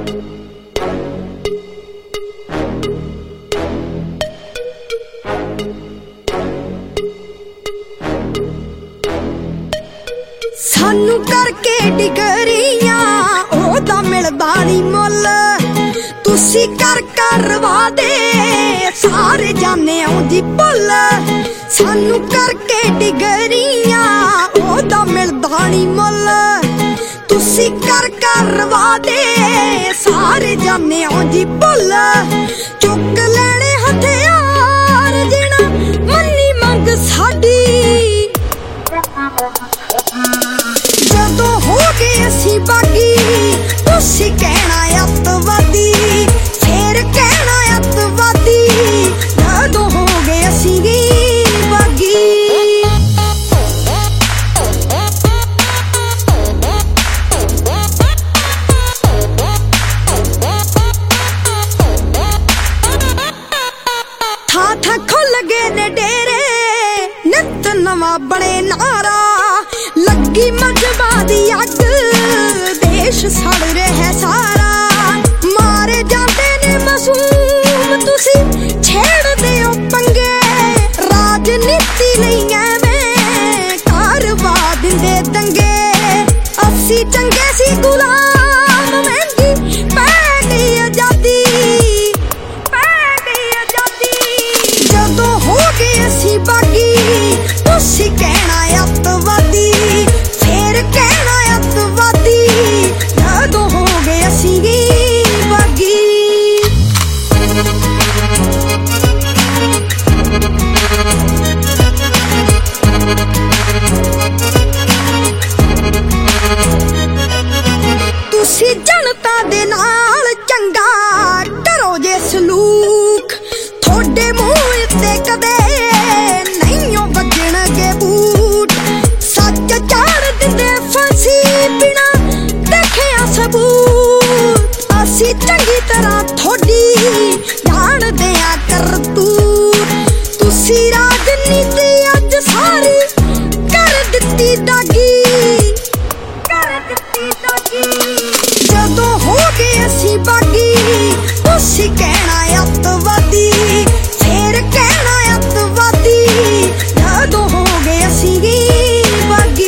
सानू करके डिगरियां ओदा मिलदा नी मुल तुसी कर करवा दे सारे जाने औंदी भुल सानू करके डिगरियां ओदा मिलदा नी मुल तुसी कर करवा दे सारे जाने औंदी भुल चुक लेने हथियार जिना मन्नी मंग साडी जदों हो गए असी बागी तुसी कहना अतवादी फिर कहना अतवादी जदों हो गए असी बागी था था खुल गए ने डेरे नित नवा बने नारा लगी मजबा दी अग देश सड़ रहा सारा मारे जाते ने मासूम तुसी छेड़ दे ओ पंगे राजनीति नहीं एवें कारवा दिंदे दंगे असी चंगे सी गुलाम महंगी पै गई आजादी जदों हो गए असी बागी तुसी कहना अतवादी फिर कहना अतवादी जदों हो गए असी बागी तुसी जनता दे नाल चंगा करो जे सलूक थोड़े मुंह ते कदे नहीं बजणगे बूट सच चाड़ दिंदे फांसी बिना देखिया सबूत असी चंगी तरह थोड़ी जाणदे आ करतूत तुसी राजनीति अज सारी कर दित्ती दागी जदों हो गए असी बागी तुसी कहना अतवादी फिर कहना अतवादी जदों हो गए असी बागी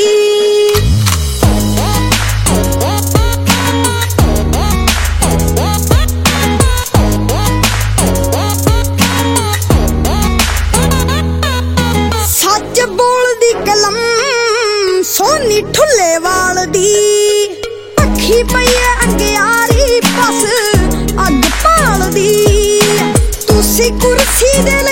सच बोलदी कलम सोनी ठुल्लेवाल दी पखी पई अंगियारी बस अग भालदी तुसी कुर्सी दे